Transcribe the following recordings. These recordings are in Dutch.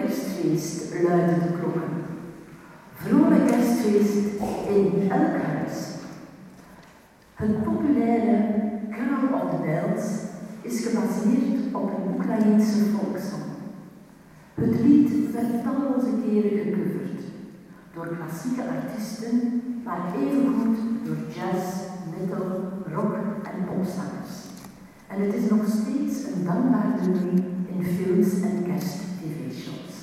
kerstfeest luiden de klokken. Vrolijk kerstfeest in elk huis. Het populaire Carol of the Bells is gebaseerd op een Oekraïense volkszang. Het lied werd talloze keren gecoverd door klassieke artiesten, maar evengoed door jazz, metal, rock en popzangers. En het is nog steeds een dankbaar nummer in films en kerst-tv-shows.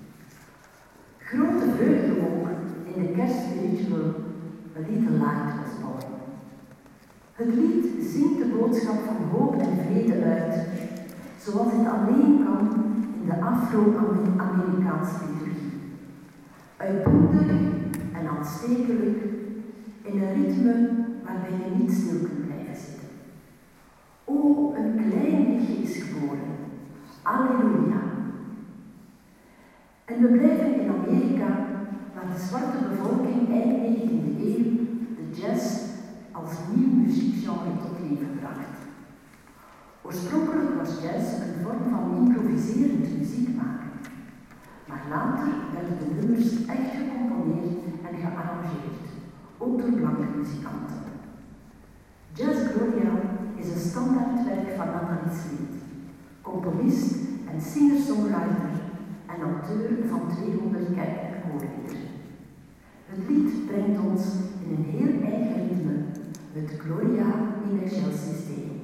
Grote vreugde ook in de kerstspiritual A Little Light Was Born. Het lied zingt de boodschap van hoop en vrede uit, zoals het alleen kan in de Afro-Amerikaanse liturgie. Uitbundig en aanstekelijk in een ritme waarbij je niet stil kunt blijven zitten. O, een klein lichtje is geboren. Halleluja. En we blijven in Amerika, waar de zwarte bevolking eind 19e eeuw de jazz als nieuw muziekgenre tot leven bracht. Oorspronkelijk was jazz een vorm van improviserend muziek maken, maar later werden de nummers echt gecomponeerd en gearrangeerd, ook door blanke muzikanten. Jazz Gloria is een standaardwerk van Nathalie Smit, componist en singer-songwriter en auteur van 200 kerk- en koorliederen. Het lied brengt ons in een heel eigen ritme met Gloria in Excelsis Deo.